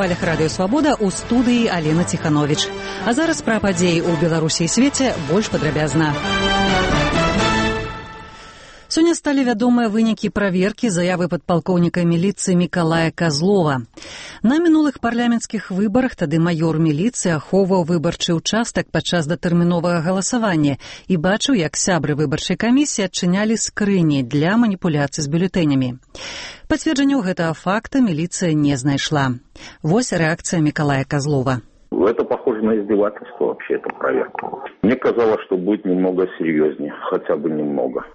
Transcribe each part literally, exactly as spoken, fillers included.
хвалях радыё «Свабода» ў студыі Алена Ціхановіч. А зараз пра падзеі ў Беларусі і свеце больш падрабязна. Сёння сталі вядомыя вынікі праверкі заявы падпалкоўніка міліцыі Мікалая Казлова. На мінулых парламенцкіх выбарах тады маёр міліцыі ахоўваў выбарчы ўчастак падчас датэрміновага галасавання і бачыў, як сябры выбарчай камісіі адчынялі скрыні для маніпуляцый з бюлетэнямі. Пацверджанняў гэтага факта міліцыя не знайшла. Вось рэакцыя Мікалая Казлова. Это похоже на издевательство вообще, эта проверка. Мне казалось, что будет немного серьезнее, хотя бы немного.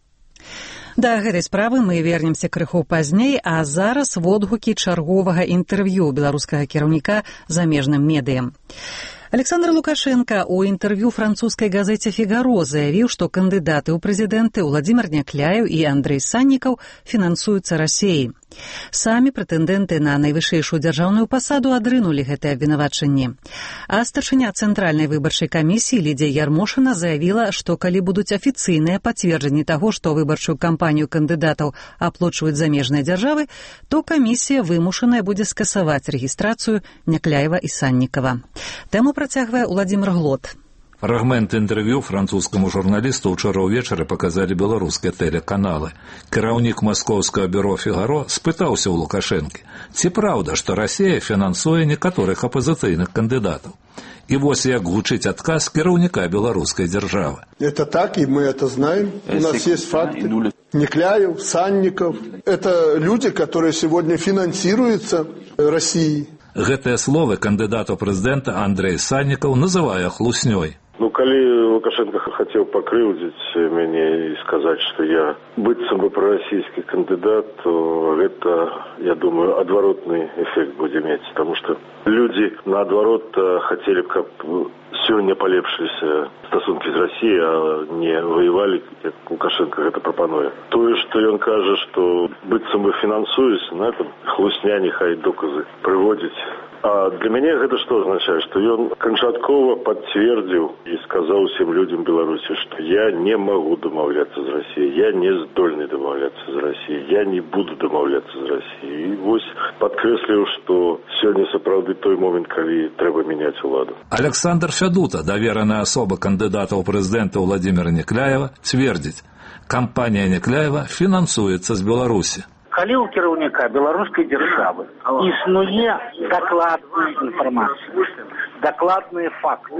Да гэтай справы мы вернемся крыху пазней, а зараз водгукі чарговага інтэрв'ю беларускага кіраўніка замежным медыям. Александр Лукашенко у інтэрв'ю французскай газеце «Фігаро» заявіў, што кандыдаты ў прэзідэнты Уладзімір Някляеў і Андрэй Саннікаў фінансуюцца Расіяй. Самі прэтэндэнты на найвышэйшую дзяржаўную пасаду адрынулі гэтае абвінавачанне. А старшыня Цэнтральнай выбарчай камісіі Лідзія Ярмошына заявіла, што калі будуць афіцыйныя пацверджанні таго, што выбарчую кампанію кандыдатаў аплочваюць замежныя дзяржавы, то камісія вымушаная будзе скасаваць рэгістрацыю Някляева і Саннікава. Тэму працягвае Уладзімір Глот. Фрагмент інтэрв'ю французскаму журналісту ўчора ўвечары паказалі беларускія тэлеканалы. Кіраўнік маскоўскага бюро «Фігаро» спытаўся ў Лукашэнкі, ці праўда, што Расія фінансуе некаторых апазіцыйных кандыдатаў. И вот як гучыць адказ кіраўніка беларускай дзяржавы. Это так, и мы это знаем. У нас есть факты. Някляев, Санников. Это люди, которые сегодня финансируются Россией. Гэтыя словы кандыдату прэзідэнта Андрэй Саннікаў называе хлуснёй. Ну, калі Лукашенко хотел покрыўдзіць мяне и сказать, что я быццам бы пророссийский кандидат, то это, я думаю, отворотный эффект будет иметь. Потому что люди, наоборот, хотели, как сегодня полепшились стосунки с Россией, а не воевали, как Лукашенко это пропонует. То, что он кажет, что быццам бы финансуюсь, на этом хлусня нехай доказы приводить. А для меня это что означает? Что он канчаткова подтвердил и сказал всем людям Беларуси, что я не могу домовляться с Россией, я не здольный домовляться с Россией, я не буду домовляться с Россией. И вот подкреслил, что сегодня сапраўды той момент, когда треба менять уладу. Александр Фядута, доверенная особа кандидата у президента Владимира Някляева, твердит, компания Някляева финансуется с Беларуси. Калі ў кіраўніка беларускай дзяржавы існуе дакладная інфармацыя, дакладныя факты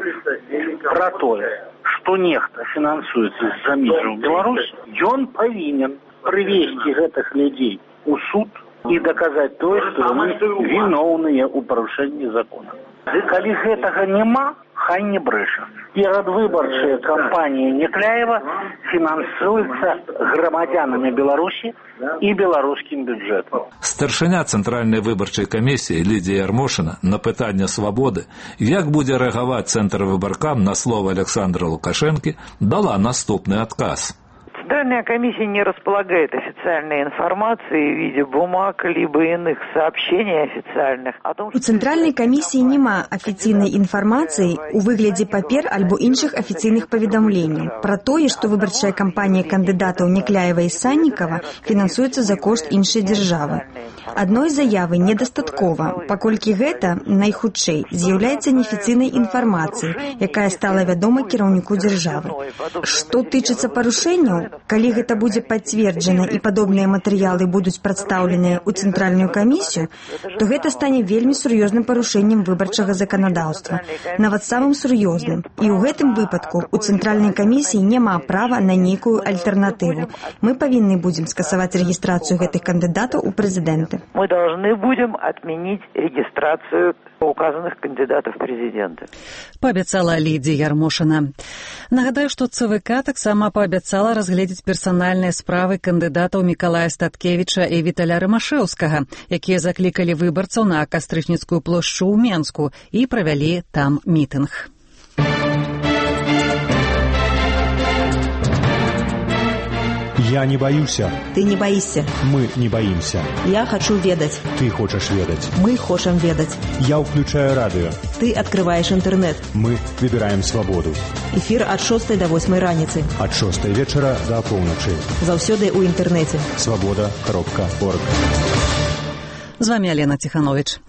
пра тое, што нехта фінансуецца з замежжа ў Беларусь, ён павінен прывесці гэтых людзей у суд і даказаць тое, што яны віноўныя ў парушэнні закона. Калі гэтага няма, хай не брэша. Перадвыбарчая кампанія Някляева фінансуецца грамадзянамі Беларусі і беларускім бюджэтам. Старшыня Цэнтральнай выбарчай камісіі Лідзія Ярмошына на пытанне «Свабоды», як будзе рэагаваць Цэнтр выбаркам на слово Александра Лукашэнкі, дала наступны адказ. Центральная комиссия не располагает официальной информацией в виде бумаг, либо иных сообщений официальных. О том, у Центральной комиссии нема официальной информации у выгляде папер альбо іншых официальных поведомлений про тое, что выборчая кампания кандидатов Някляева и Санникова финансуется за кошт іншай державы. Одной заявы недастаткова, паколькі гэта, найхутчэй, з'яўляецца неафіцыйнай інфармацыяй, якая стала вядома кіраўніку дзяржавы. Што тычыцца парушэнняў, калі гэта будзе пацверджана і падобныя матэрыялы будуць прадстаўленыя ў Цэнтральную камісію, то гэта стане вельмі сур'ёзным парушэннем выбарчага заканадаўства, нават самым сур'ёзным. І ў гэтым выпадку у Цэнтральнай камісіі няма права на нейкую альтэрнатыву. Мы павінны будзем скасаваць рэгістрацыю гэтых кандыдатаў у прэзідэнты. Мы должны будем отменить регистрацию указанных кандидатов в президенты. Пообяцала Лідзія Ярмошына. Нагадаю, што ЦВК таксама паабяцала разгледзець персанальныя справы кандыдатаў Мікалая Статкевіча і Віталя Рымашэўскага, якія заклікалі выбарцаў на Кастрычніцкую плошчу ў Менску і правялі там мітынг. Я не боюся. Ты не боишься. Мы не боимся. Я хочу ведать. Ты хочешь ведать. Мы хочем ведать. Я включаю радио. Ты открываешь интернет. Мы выбираем свободу. Эфир от шостой до восьмой раніцы. От шостой вечера до полночи. Заўсёды у интернете. свобода кропка орг. З вами Алена Ціхановіч.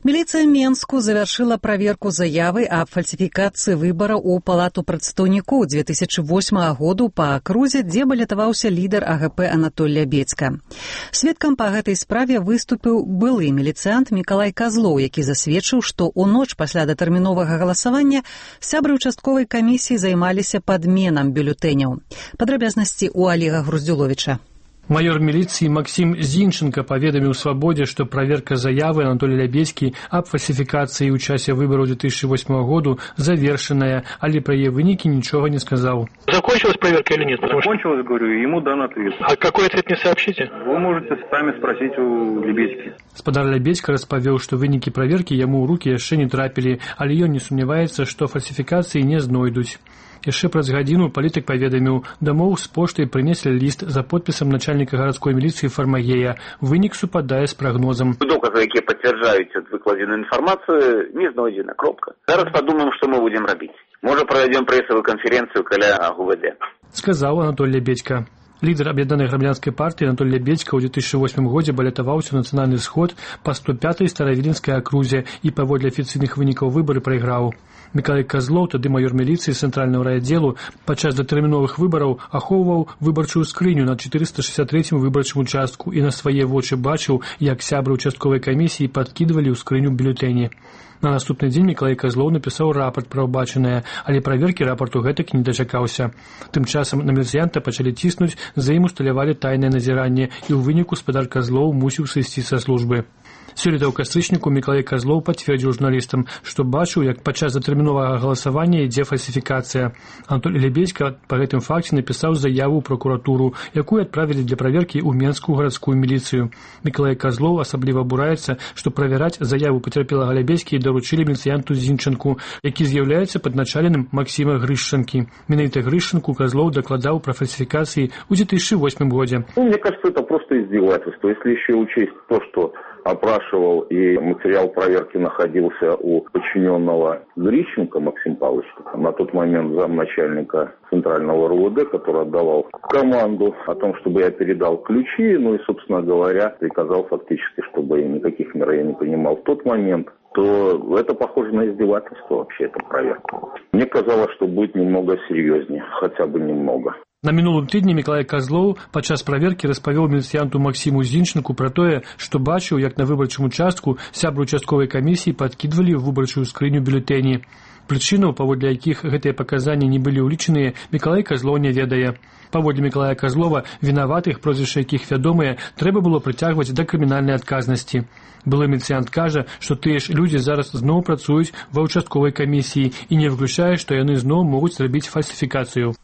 Милиция Менску завершила проверку заявы об фальсификации выбора у Палату представников две тысячи восьмого года по окрузе, где баллотовался лидер АГП Анатолий Лябедько. Сведкам по этой справе выступил былый милициант Миколай Козлов, який засведчыў, што ў ноч пасля датэрміновага галасавання сябры участковай камісіі займаліся падменам бюлетэняў. Падрабязнасці у Олега Груздзюловича. Майор милиции Максим Зинченко поведомил «Свободе», что проверка заявы Анатолия Лябедьки об фальсификации участия в выборах две тысячи восьмого года завершенная, але про ее выники ничего не сказал. Закончилась проверка или нет? Закончилась, говорю, ему дан ответ. А какой ответ не сообщите? Вы можете сами спросить у Лябедьки. Спадар Лябедька распавёў, что выники проверки ему ў руки яшчэ не трапили, але ён не сомневается, что фальсификации не знойдуць. Яшчэ праз гадзіну палітык паведаміў, дамоў з поштай прынеслі ліст за подпісам начальніка гарадской міліцыі Фармагея. Вынік супадае з прагнозам. Доказы, якія пацвярджаюць выкладзеную інфармацыю, не знойдзена. Кропка. Зараз падумаем, што мы будзем рабіць. Можа, правядзём прэсавую канферэнцыю каля ГУВД. Сказаў Анатолий Лябедька. Лидер Объединенной гражданской партии Анатолий Лябедько в две тысячи восьмом году баллотовался в национальный сход по сто пятой Старовилинской окрузе и паводле официальных выников выборы проиграл. Миколай Козлов, тады майор милиции Центрального райотделу, падчас датэрміновых выбораў ахоўваў выбарчую скрыню на четыреста шестьдесят третьем выбарчым участку и на свае вочы бачыў, як сябры участковой комиссии подкидывали ў скрыню бюллетэні. На наступны дзень Миколай Козлов напісаў рапорт пра ўбачанае, але праверкі рапорту гэтак не дачакаўся. Тым часам на міліцыянта пачалі ціснуць, за ім усталявалі тайнае назіранне, і ў выніку спадар Козлов мусіў сысці са службы. Сёлета ў кастрычніку Миколай Козлов пацвердзіў журналістам, што бачыў, як падчас датэрміновага галасавання ідзе фальсіфікацыя. Анатолий Лябедько па гэтым факце напісаў заяву ў прокуратуру, якую адправілі для праверкі ў Менскую гарадскую міліцыю. Миколай Козлов асабліва абураецца, што правяраць заяву пацярпелага Лябедькі даручылі міліцыянту Зінченку, які з'яўляецца падначаленым Максима Грышчанкі. Менавіта Грышчанку Козлов дакладаў пра фальсификации в две тысячи восьмом году. Ну, мне кажется, это просто издевательство. Если еще учесть то, что опрашивал и материал проверки находился у подчиненного Грищенко Максима Павловича, на тот момент замначальника Центрального РУВД, который отдавал команду о том, чтобы я передал ключи, ну и, собственно говоря, приказал фактически, чтобы никаких мер я не принимал в тот момент, то это похоже на издевательство вообще, эта проверка. Мне казалось, что будет немного серьезнее, хотя бы немного. На мінулым тыдні Миколай Козлов падчас праверкі распавёў міліцыянту Максиму Зінченку пра тое, што бачыў, як на выбарчым участку сябры участковай камісіі падкідвалі ў выбарчую скрыню бюлетэні. Прычынаў, паводле якіх гэтыя паказанні не былі ўлічаныя, Миколай Козлов не ведае. Паводле Миколая Козлова, вінаватых, прозвішча якіх вядомыя, трэба было прыцягваць да крымінальнай адказнасці. Былы міліцыянт кажа, што тыя ж людзі зараз зноў працуюць ва ўчастковай камісіі і не выключае, што яны зноў могуць зрабіць фальсіфікацыю.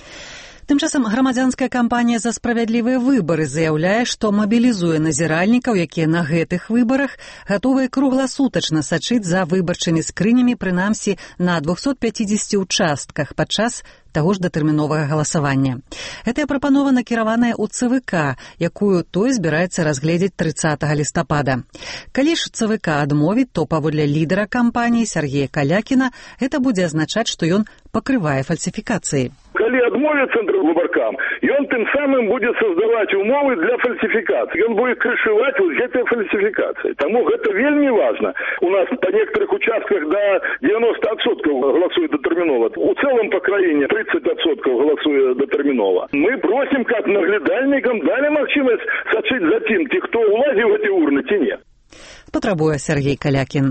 Тым часам грамадзянская кампанія «За справядлівыя выбары» заяўляе, што мабілізуе назіральнікаў, якія на гэтых выбарах гатовыя кругласутачна сачыць за выбарчымі скрынямі, прынамсі на двухсот пятидесяти участках падчас таго ж датэрміновага галасавання. Гэтая прапанова накіраваная ў ЦВК, якую той збіраецца разгледзець трыццатага лістапада. Калі ж ЦВК адмовіць, то паводле лідара кампаніі Сергея Калякіна гэта будзе азначаць, што ён пакрывае фальсіфікацыі. Калі адмовіць цэнтрвыбаркам, ён тым самым будзе создаваць умовы для фальсіфікацыі. Ён будзе крышаваць вот гэтыя фальсіфікацыі. Таму гэта вельмі важна. У нас по некоторых участках до девяноста процентов голосует датэрмінова. У цэлым па краіне тридцать процентов голосуе датэрмінова. Мы просим, как наглядальникам, дали магчымасць сачыць за тым, ці хто улазіў в эти урны, ці не. Патрабуе Сергей Калякін.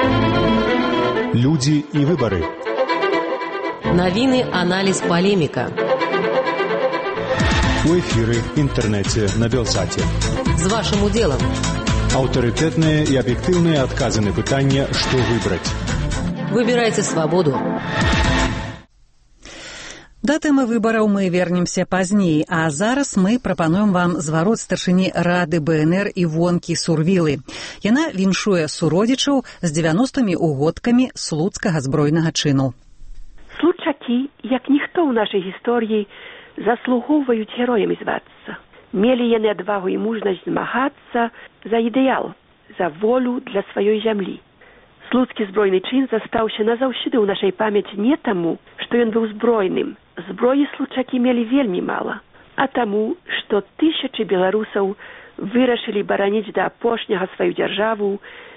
Люди и выборы. Навіны, аналіз, палеміка. У эфіры, інтэрнэце, на Белсаце. З вашым удзелам. Аўтарытэтныя і аб'ектыўныя адказы на пытанне, што выбраць. Выбірайце свабоду. Да тэмы выбараў мы вернемся пазней, а зараз мы прапануем вам зварот старшыні Рады БНР Івонкі Сурвілы. Яна віншуе суродзічаў з дзевяностымі угодкамі слуцкага збройнага чыну. Случакі, як ніхто ў нашай гісторыі, заслугоўваюць героямі звацца. Мелі яны адвагу і мужнасць змагацца за ідэал, за волю для сваёй зямлі. Слуцкі збройны чын застаўся назаўсёды ў нашай памяці не таму, што ён быў збройным. Зброі случакі мелі вельмі мала, а таму, што тысячы беларусаў вырашылі бараніць да апошняга сваю дзяржаву,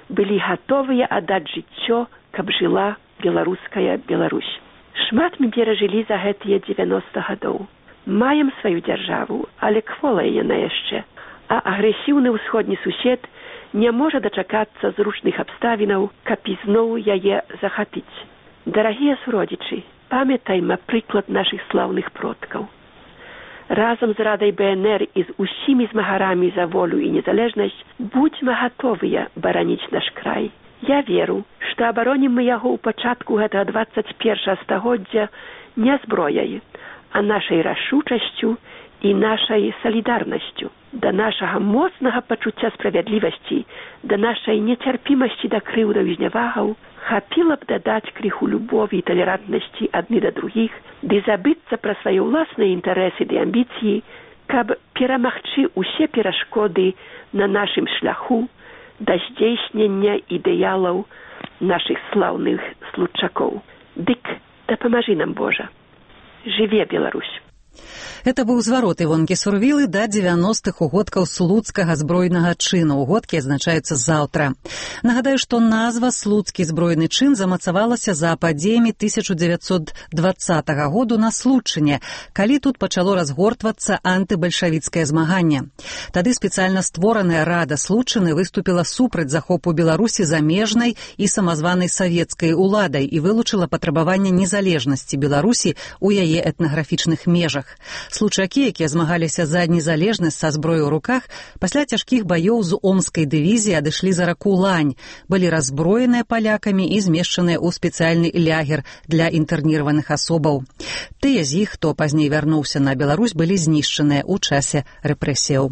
былі гатовыя аддаць жыццё, каб жыла беларуская Беларусь. Шмат мы перажылі за гэтыя дзевяноста гадоў. Маем сваю дзяржаву, але кволая яна яшчэ, а агрэсіўны ўсходні сусед не можа дачакацца зручных абставінаў, каб ізноў яе захапіць. Дарагія суродзічы, памятайма прыклад нашых слаўных продкаў. Разам з Радай бэ эн эр і з усімі змагарамі за волю і незалежнасць будзьма гатовыя бараніць наш край. Я веру, што абаронім мы яго ў пачатку гэтага дваццаць першага стагоддзя не зброяй, а нашай рашучасцю і нашай салідарнасцю. Да нашага моцнага пачуцця справядлівасці, да нашай нецярпімасці да крыўдаў і знявагаў хапіла б дадаць крыху любові і талерантнасці адны да другіх, ды забыцца пра свае ўласныя інтарэсы ды амбіцыі, каб перамагчы ўсе перашкоды на нашым шляху да здзейснення ідэалаў нашых слаўных случакоў. Дык дапамажы нам, Божа. Жыве Беларусь! Это быў зварот Івонкі Сурвілы да дзевяностых угодкаў слуцкага збройнага чыну. Угодкі адзначаюцца заўтра. Нагадаю, што назва слуцкі збройны чын замацавалася за падзеямі тысяча дзевяцьсот дваццатага году на Случыне, калі тут пачало разгортвацца антыбальшавіцкае змаганне. Тады спецыяльна створаная Рада Случыны выступіла супраць захопу Беларусі замежнай і самазванай савецкай уладай і вылучыла патрабаванне незалежнасці Беларусі ў яе этнаграфічных межах. Случакі, якія змагаліся за незалежнасць са зброяй у руках, пасля цяжкіх баёў з Омскай дывізіі адышлі за раку Лань, былі разброеныя палякамі і змешчаныя ў спецыяльны лягер для інтэрніраваных асобаў. Тыя з іх, хто пазней вярнуўся на Беларусь, былі знішчаныя ў часе рэпрэсіяў.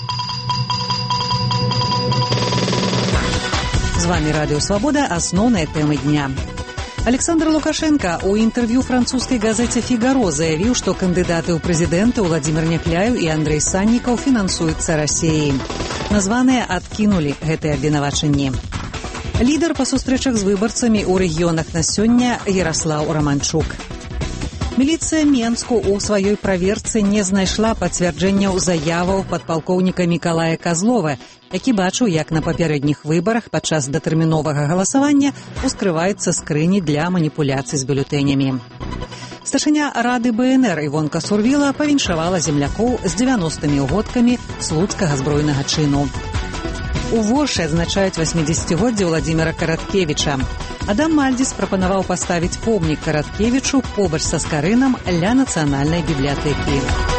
З вамі Радыё Свабода, асноўныя тэмы дня. Александр Лукашенко у інтэрв'ю французскай газеце «Фігаро» заявіў, што кандыдаты ў прэзідэнты Владзімір Някляеў і Андрэй Саннікаў фінансуюцца Расіяй. Названыя адкінулі гэтыя абвінавачанні. Лідар па сустрэчах з выбарцамі ў рэгіёнах на сёння Яраслаў Раманчук. Міліцыя Менску ў сваёй праверцы не знайшла пацвярджэнняў заяваў падпалкоўніка Мікалая Казлова, які бачыў, як на папярэдніх выбарах падчас датэрміновага галасавання ускрываюцца скрыні для маніпуляцый з бюлетэнямі. Старшыня Рады бэ эн эр Івонка Сурвіла павіншавала землякоў з дзевяностымі угодкамі слуцкага збройнага чыну. У Воршы адзначаюць васьмідзесяцігоддзе Владзіміра Караткевіча. Адам Мальдзіс прапанаваў паставіць помнік Караткевічу побач са скарынам ля нацыянальнай бібліятэкі.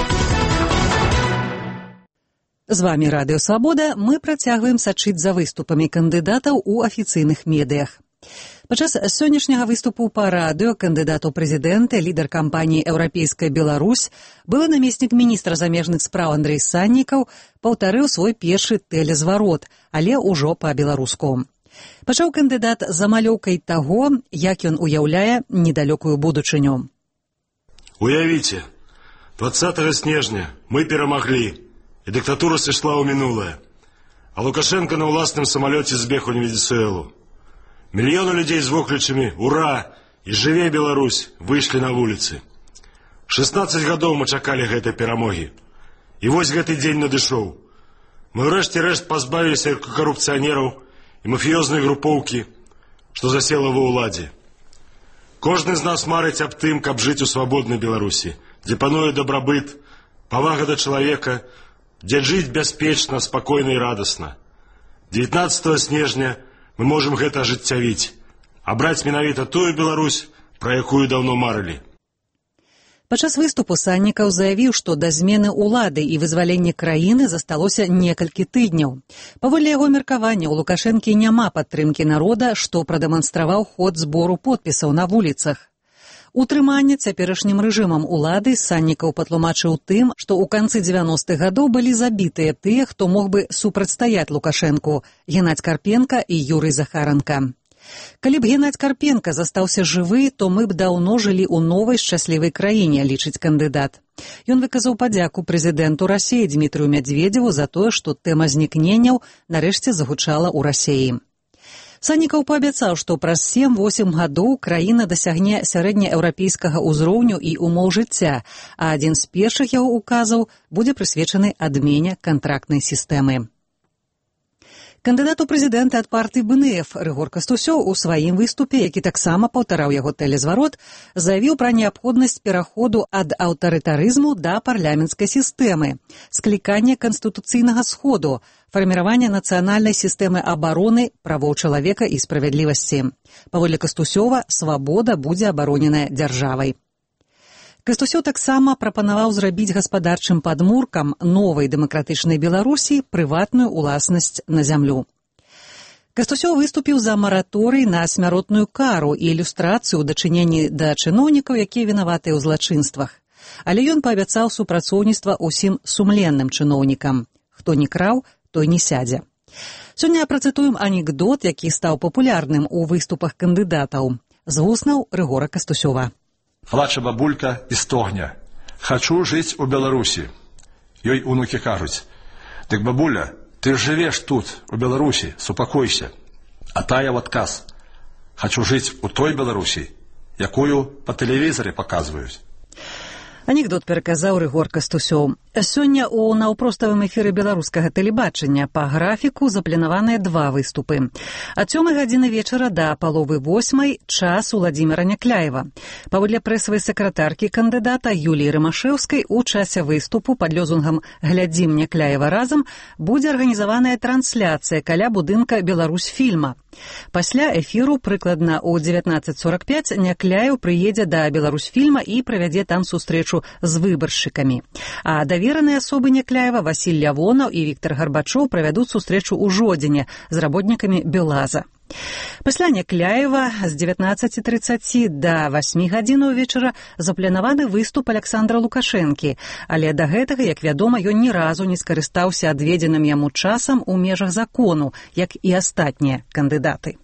З вамі Радыё Свабода, мы працягваем сачыць за выступамі кандыдатаў у афіцыйных медыях. Падчас сённяшняга выступу па радыё кандыдат у прэзідэнты, лідар кампаніі «Еўрапейская Беларусь», былы намеснік міністра замежных спраў Андрэй Саннікаў паўтарыў свой першы тэлезварот, але ўжо па-беларуску. Пачаў кандыдат з замалёўкай таго, як ён уяўляе недалёкую будучыню. Уявіце, двадцатага снежня мы перамаглі, і дыктатура сышла ў мінулае, а Лукашенко на ўласным самалёце збег у Венесуэлу. Мільёны людзей з воклічамі «Ура!» і «Жыве Беларусь!» выйшлі на вуліцы. шестнадцать гадоў мы чакалі гэтай перамогі. І вось гэты дзень надышоў. Мы ўрэшце рэшт пазбавіліся карупцыянераў і мафіёзнай групоўкі, што засела ва ўладзе. Кожны з нас марыць аб тым, каб жыць у свабоднай Беларусі, дзе пануе дабрабыт, павага да чалавека, дзе жыць бяспечна, спакойна і радасна. дзевятнаццатага снежня мы можам гэта ажыццявіць, а браць менавіта тую Беларусь, пра якую даўно марылі. Падчас выступу Саннікаў заявіў, што да змены ўлады і вызвалення краіны засталося некалькі тыдняў. Паводле яго меркавання, у Лукашэнкі няма падтрымкі народа, што прадэманстраваў ход збору подпісаў на вуліцах. Утрыманне цяперашнім рэжымам улады Саннікаў патлумачыў тым, што ў канцы дзевяностых гадоў былі забітыя тыя, хто мог бы супрацьстаяць Лукашэнку – Геннадзь Карпенка і Юрый Захаранка. Калі б Геннадзь Карпенка застаўся жывы, то мы б даўно жылі ў новай шчаслівай краіне, лічыць кандыдат. Ён выказаў падзяку прэзідэнту Расіі Дмітрыю Мядзведзеву за тое, што тэма знікненняў нарэшце загучала ў Расіі. Саннікаў паабяцаў, што праз сем-восем гадоў краіна дасягне сярэднееўрапейскага ўзроўню і умоў жыцця, а адзін з першых яго указаў будзе прысвечаны адмене кантрактнай сістэмы. Кандыдат у прэзідэнты ад партыі бэ эн эф Рыгор Кастусёў у сваім выступе, які таксама паўтараў яго тэлезварот, заявіў пра неабходнасць пераходу ад аўтарытарызму да парламенцкай сістэмы, склікання канстытуцыйнага сходу, фарміравання нацыянальнай сістэмы абароны правоў чалавека і справядлівасці. Паводле Кастусёва, свабода будзе абароненая дзяржавай. Кастусёў таксама прапанаваў зрабіць гаспадарчым падмуркам новай дэмакратычнай Беларусі прыватную ўласнасць на зямлю. Кастусёў выступіў за мараторый на смяротную кару і ілюстрацыю ў дачыненні да чыноўнікаў, якія вінаватыя ў злачынствах. Але ён паабяцаў супрацоўніцтва ўсім сумленным чыноўнікам. Хто не краў, той не сядзе. Сёння працытуем анекдот, які стаў папулярным у выступах кандыдатаў. З вуснаў Рыгора Кастусёва. Плача бабулька і стогне. Хачу жыць у Беларусі. Ёй унукі кажуць: дык бабуля, ты ж жывеш тут, у Беларусі, супакойся. А тая в адказ: хачу жыць у той Беларусі, якую па тэлевізары паказваюць. Анекдот пераказаў Рыгор Кастусёў. Сёння ў наўпроставым эфіры беларускага тэлебачання па графіку запланаваныя два выступы. Ад сёмай гадзіны вечара да паловы восьмай час Уладзіміра Някляева. Паводле прэсавай сакратаркі кандыдата Юліі Рымашэўскай, у часе выступу пад лёзунгам «Глядзім Някляева разам» будзе арганізаваная трансляцыя каля будынка «Беларусьфільма». Пасля эфіру прыкладна ў дзевятнаццаць сорак пяць Някляеў прыедзе да «Беларусьфільма» і правядзе там сустрэчу з выбаршчыкамі. А давераныя асобы Някляева Васіль Лявонаў і Віктар Гарбачоў правядуць сустрэчу ў Жодзіне з работнікамі Белаза. Пасля Някляева з дзевятнаццаці трыццаці да васьмі гадзінаў вечара запланаваны выступ Александра Лукашэнкі, але да гэтага, як вядома, ён ні разу не скарыстаўся адведзеным яму часам у межах закону, як і астатнія кандыдаты.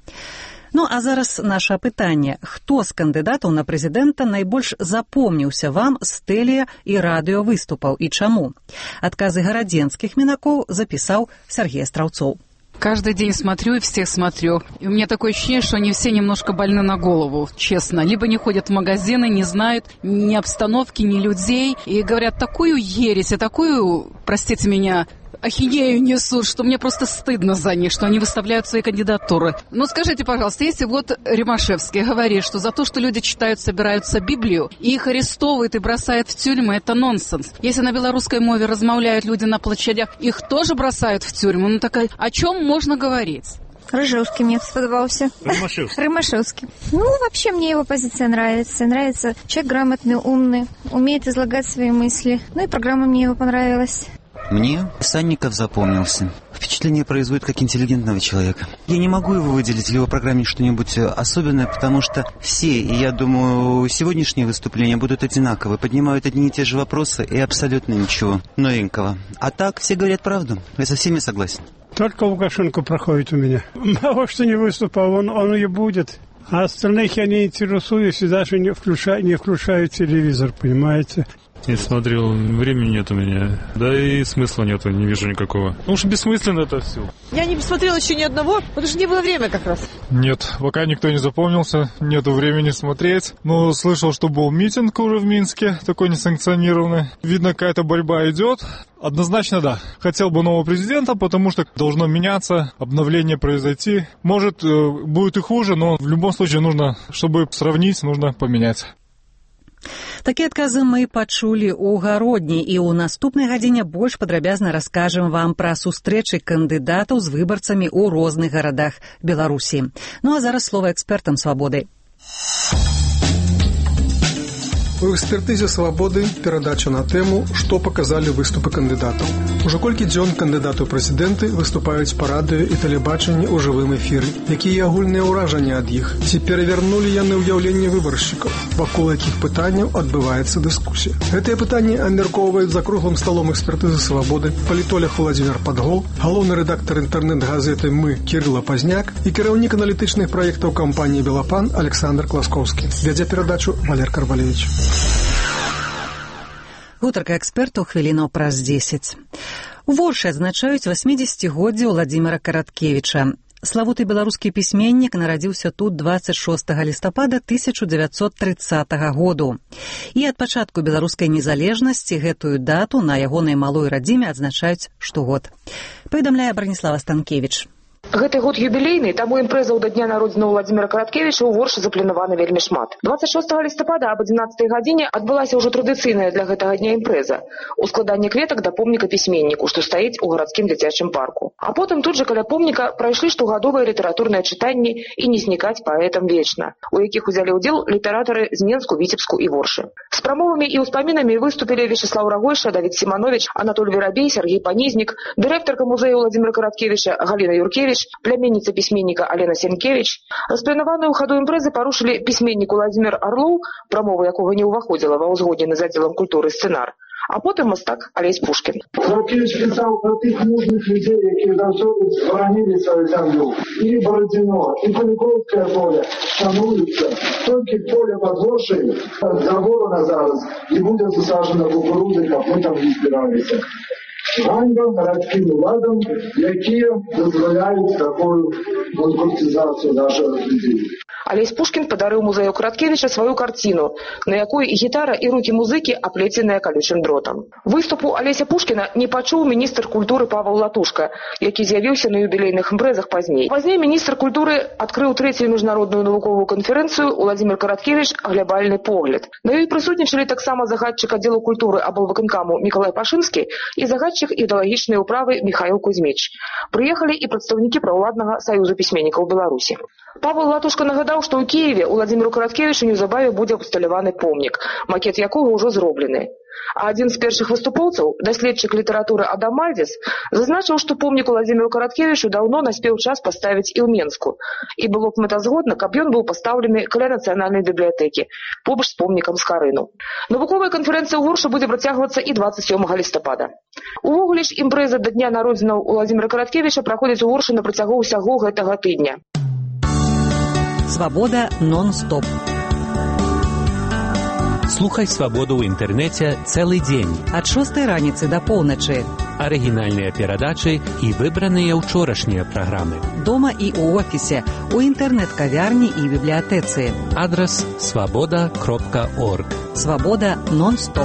Ну, а зараз наша пытанне. Хто з кандыдатаў на прэзідэнта найбольш запомніўся вам з тэле- і радыёвыступаў і чаму? Адказы гарадзенскіх мінакоў запісаў Сергей Астраўцоў. Каждый день смотрю и всех смотрю. И у меня такое ощущение, что они все немножко больны на голову, честно. Либо не ходят в магазины, не знают ни обстановки, ни людей. И говорят такую ересь, и такую, простите меня, ахинею несут, что мне просто стыдно за них, что они выставляют свои кандидатуры. Ну, скажите, пожалуйста, если вот Рымашевский говорит, что за то, что люди читают, собираются Библию, и их арестовывают и бросают в тюрьму, это нонсенс. Если на белорусской мове размовляют люди на площадях, их тоже бросают в тюрьму. Ну, так о чем можно говорить? Рыжевский мне сподобался. Рымашевский. Рымашевский. Ну, вообще мне его позиция нравится. Нравится человек грамотный, умный, умеет излагать свои мысли. Ну и программа мне его понравилась. Мне Санников запомнился. Впечатление производит как интеллигентного человека. Я не могу его выделить в его программе что-нибудь особенное, потому что все, и я думаю, сегодняшние выступления будут одинаковы, поднимают одни и те же вопросы и абсолютно ничего новенького. А так, все говорят правду. Я со всеми согласен. Только Лукашенко проходит у меня. Мало что не выступал, он, он и будет. А остальных я не интересуюсь и даже не включаю, не включаю телевизор, понимаете? Не смотрел, времени нет у меня, да и смысла нету, не вижу никакого. Потому что бессмысленно это все. Я не посмотрела еще ни одного, потому что не было времени как раз. Нет, пока никто не запомнился, нету времени смотреть. Но слышал, что был митинг уже в Минске, такой несанкционированный. Видно, какая-то борьба идет. Однозначно да. Хотел бы нового президента, потому что должно меняться, обновление произойти. Может, будет и хуже, но в любом случае нужно, чтобы сравнить, нужно поменять. Такія адказы мы пачулі ў гародні, і ў наступнай гадзіне больш падрабязна раскажам вам пра сустрэчы кандыдатаў з выбарцамі ў розных гарадах Беларусі. Ну а зараз слова экспертам «Свабоды». У экспертызе «Свабоды» перадача на тэму «Што паказалі выступы кандыдатаў». Ужо колькі дзён кандыдаты ў прэзідэнты выступаюць па радыё і тэлебачанні ў жывым эфіры. Якія агульныя ўражанні ад іх? Ці перавярнулі яны ўяўленне выбаршчыкаў? Вакол якіх пытанняў адбываецца дыскусія? Гэтыя пытанні абмяркоўваюць за круглым сталом экспертызы «Свабоды» палітолог Владзімір Падгол, галоўны рэдактар інтэрнэт-газеты «Мы» Кірыла Пазняк і кіраўнік аналітычных праектаў кампаніі «Белапан» Александр Класкоўскі. Вядзе перадачу Валер Карвалевич. Гутарка экспертаў хвілінаў праз дзесяць. У Воршы адзначаюць васьмідзесяцігоддзе Владзіміра Караткевіча. Славуты беларускі пісьменнік нарадзіўся тут дваццаць шостага лістапада тысяча дзевяцьсот трыццатага году. І ад пачатку беларускай незалежнасці гэтую дату на ягонай малой радзіме адзначаюць штогод. Паведамляе Браніслава Станкевіч. Гэты год юбілейны, таму імпрэзаў да дня народзення Владзіміра Караткевіча ў Воршы запланавана вельмі шмат. дваццаць шостага лістапада аб адзінаццатай гадзіне адбылася ўжо традыцыйная для гэтага дня імпрэза у складанні кветак да помніка пісьменніку, што стаіць у гарадскім дзіцячым парку. А потым тут жа каля помніка прайшлі штогадовыя літаратурныя чытанні і не знікаць паэтам вечна, у якіх узялі ўдзел літаратары з Менску, Віцебску і Воршы. З прамовамі і ўспамінамі выступілі Вячеслаў Рагойша, Давід Сіманович, Анатоль Верабей, Сергей Панізнік, дырэктарка музею Владзіміра Караткевіча Галіна Юркевіч, пляменніца пісьменніка Алена Сенкевич. Распланаваную ў хаду імпрэзы парушылі пісьменнік Уладзімір Арлоў, прамова якога не ўваходзіла ва ўзгоднены з аддзелам культуры сцэнар, а потым мастак Алесь Пушкін. Караткевіч пісаў пра тых мужных людзей, якія заўсёды баранілі сваю зямлю. І Барадзіно, і Куліковскае поле шануюцца. Толькі поле пад Воршай заворана зараз і будзе засаджана кукурузы, каб мы там не збіраліся. Ганьба гарадскім уладам, якія дазваляюць такую банкрутизацию наших людей. Алесь Пушкін падарыў музею Караткевіча сваю карціну, на якой і гітара, і рукі музыкі аплеценыя калючым дротам. Выступу Алеся Пушкіна не пачуў міністр культуры Павел Латушка, які з'явіўся на юбілейных імпрэзах пазней. Пазней міністр культуры адкрыў трэцюю міжнародную навуковую канферэнцыю «Уладзімір Караткевіч. Глябальны погляд». На ёй прысутнічалі таксама загадчык аддзелу культуры аблвыканкаму Мікалай Пашынскі і загадчык ідэалагічнай управы Міхаіл Кузьміч. Прыехалі і прадстаўнікі праўладнага саюзу пісьменнікаў Беларусі. Павел Латушка нагадаў, што ў Кіеве Уладзіміру Караткевічу неўзабаве будзе абсталяваны помнік, макет якога ўжо зроблены. А адзін з першых выступоўцаў, даследчык літаратуры Адам Мальдзес, зазначыў, што помнік Уладзіміру Караткевічу даўно наспеў час паставіць і ў Менску. І было б мэтазгодна, каб ён быў пастаўлены каля нацыянальнай бібліятэкі, побач з помнікам Скарыну. Навуковая канферэнцыя ў Воршы будзе працягвацца і дваццаць сёмага лістапада. Увогуле ж імпрэза да дня народзінаў Уладзіміра Караткевіча праходзіць у Воршы на працягу ўсяго гэтага тыдня. Свабода нон-стоп. Слухай свабоду ў інтэрнэце цэлы дзень. Ад шостай раніцы да поўначы. Арыгінальныя перадачы і выбраныя ўчорашнія праграмы. Дома і ў офісе, у інтэрнэт-кавярні і бібліятэцы. Адрас свабода кропка орг. Свабода нон-стоп.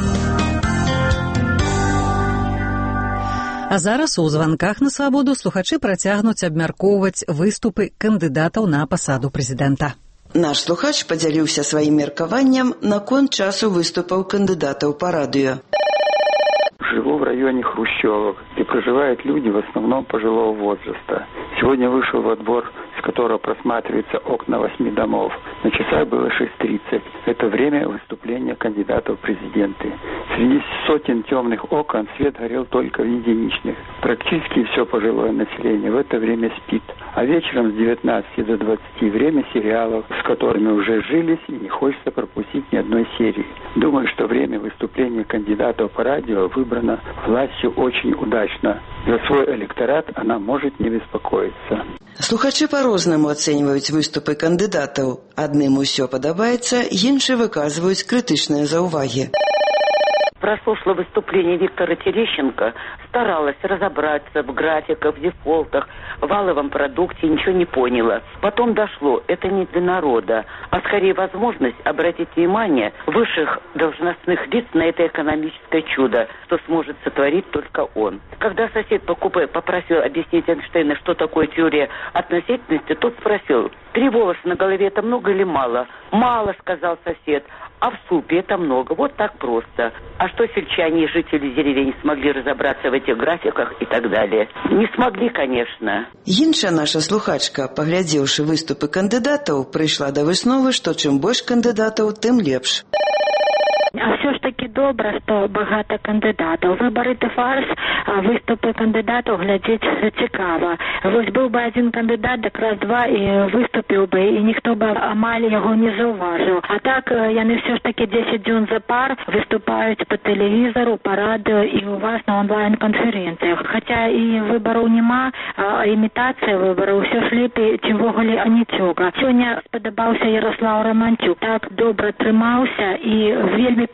А зараз у званках на свабоду слухачы працягнуць абмяркоўваць выступы кандыдатаў на пасаду прэзідэнта. Наш слухач падзяліўся сваім меркаваннем наконт часу выступаў кандыдатаў па радыё. Живу в районе Хрущевок, где проживают люди в основном пожилого возраста. Сегодня вышел во двор, с которого просматриваются окна восьми домов. На часах было шесть тридцать. Это время выступления кандидатов в президенты. Среди сотен темных окон свет горел только в единичных. Практически все пожилое население в это время спит. А вечером с девятнадцати до двадцати время сериалов, с которыми уже жились, и не хочется пропустить ни одной серии. Думаю, что время выступления кандидатов по радио выбрано властью очень удачно. За свой электорат она может не беспокоиться. Слухачы па-рознаму ацэньваюць выступы кандыдатаў. Адным усё падабаецца, іншыя выказваюць крытычныя заўвагі. Прослушала выступление Виктора Терещенко, старалась разобраться в графиках, в дефолтах, в валовом продукте, ничего не поняла. Потом дошло, это не для народа, а скорее возможность обратить внимание высших должностных лиц на это экономическое чудо, что сможет сотворить только он. Когда сосед по купе попросил объяснить Эйнштейна, что такое теория относительности, тот спросил, три волоса на голове это много или мало? Мало, сказал сосед. А в супе это много. Вот так просто. А что сельчане и жители деревень смогли разобраться в этих графиках и так далее? Не смогли, конечно. Іншая наша слухачка, паглядзеўшы выступы кандыдатаў, прыйшла да высновы, што чым больш кандыдатаў, тым лепш. А все ж таки добра, што багата кандыдатаў. Выбары — это фарс, а выступы кандыдатаў глядзець цікава. Вось быў бы адзін кандыдат, так раз-два і выступіў бы, і ніхто бы амаль яго не заўважыў. А так яны все ж таки дзесяць дзён запар выступаюць по тэлевізару, по радыё і у вас на онлайн-канферэнцыях. Хаця і выбараў няма, а імітацыя выбараў ўсё ж лепей, ці ўвогуле аніцёга. Сёння спадабаўся Ярослаў Раманцюк. Так добра трымаўся і вельмі пісьменна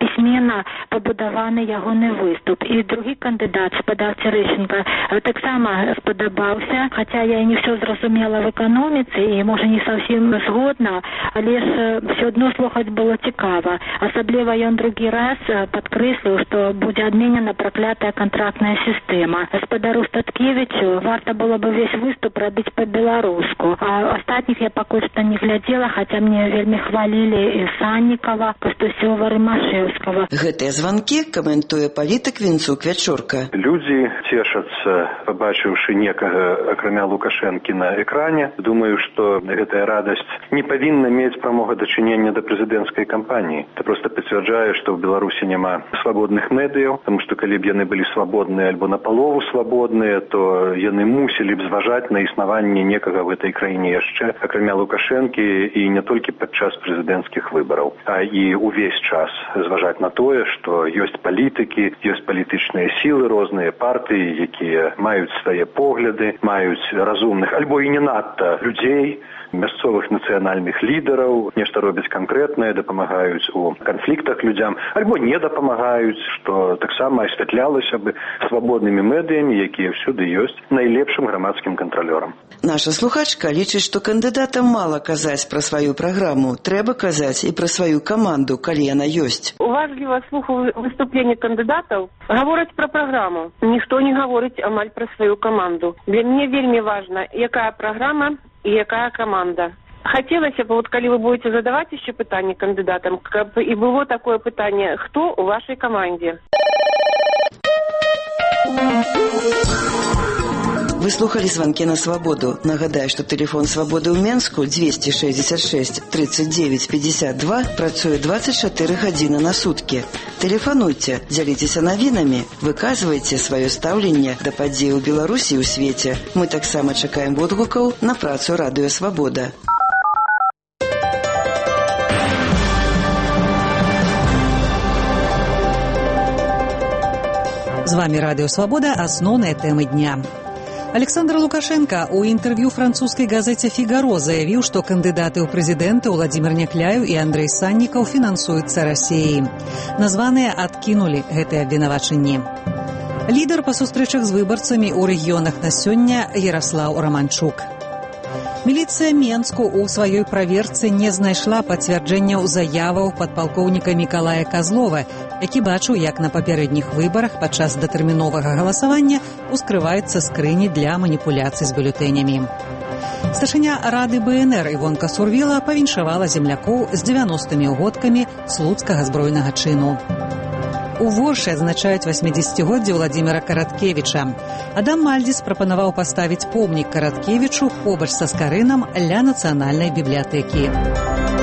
гарна пабудаваны ягоны выступ. І другі кандыдат, спадар Цярэшенка, таксама спадабаўся, хаця я не все зразумела в эканоміцы і, можа, не совсем згодна, але ж все одно слухаць было цікава. Асабліва ён другі раз падкрэсліў, што будзе адменена праклятая кантрактная сістэма. Спадару Статкевічу варта было бы весь выступ рабіць па-беларуску. А астатніх я пакуль што не глядзела, хаця мне вельмі хвалілі і Саннікава, Кастусёва, Рымашэўскага. Гэтыя званкі каментуе палітык Вінцук Вячорка. Людзі цешацца, пабачыўшы некага, акрамя Лукашэнкі, на экране. Думаю, што гэтая радасць не павінна мець прамога дачынення да прэзідэнцкай кампаніі. Это проста пацвярджае, што ў Беларусі няма свабодных медыяў, таму што калі б яны былі свабодныя альбо напалову свабодныя, то яны мусілі б зважаць на існаванне некага в этой краіне яшчэ, акрамя Лукашэнкі, і не толькі падчас прэзідэнцкіх выбараў, а і увесь час зважаць на тое, што ёсць палітыкі, ёсць палітычныя сілы, розныя партыі, якія маюць свае погляды, маюць разумных альбо і не надта людзей, мясцовых нацыянальных лідараў, нешта робяць канкрэтнае, дапамагаюць у канфліктах людзям, альбо не дапамагаюць, што таксама асвятлялася бы свабоднымі медыямі, якія ўсюды ёсць найлепшым грамадскім кантралёрам. Наша слухачка лічыць, што кандыдатам мала казаць пра сваю праграму, трэба казаць і пра сваю каманду, калі яна ёсць. Уважліва слухаю выступленні кандыдатаў, гавораць пра праграму. Ніхто не гаворыць амаль пра сваю каманду. Для мяне вельмі важна, якая праграма и якая команда. Хотелось бы, вот, коли вы будете задавать еще питание кандидатам, как бы и было такое питание, кто у вашей команде? Вы слухали звонки на свободу. Нагадаю, что телефон свободы ў Менску двести шестьдесят шесть тридцать девять пятьдесят два працуе двадцать четыре гадзіны на сутки. Телефонуйте, дзяліцеся навінамі, выказвайце сваё стаўленне да падзей у Беларусі і ў свеце. Мы таксама чакаем водгукаў на працу Радыё Свабода. З вами Радыё Свабода, асноўныя тэмы дня. Александр Лукашенко у інтэрв'ю французскай газеце «Фігаро» заявіў, што кандыдаты ў прэзідэнты Владзімір Някляеў і Андрэй Саннікаў фінансуюцца Расіяй. Названыя адкінулі гэтыя абвінавачанні. Лідар па сустрэчах з выбарцамі ў рэгіёнах на сёння Яраслаў Раманчук. Міліцыя Менску ў сваёй праверцы не знайшла пацвярджэнняў заяваў падпалкоўніка Мікалая Казлова, які бачыў, як на папярэдніх выбарах падчас датэрміновага галасавання ускрываюцца скрыні для маніпуляцый з бюлетэнямі. Старшыня Рады БНР Івонка Сурвіла павіншавала землякоў з дзевяностымі годкамі слуцкага збройнага чыну. У Воршы адзначаюць васьмідзесяцігоддзе Владзіміра Караткевіча. Адам Мальдзіс прапанаваў паставіць помнік Караткевічу побач са скарынам ля нацыянальнай бібліятэкі.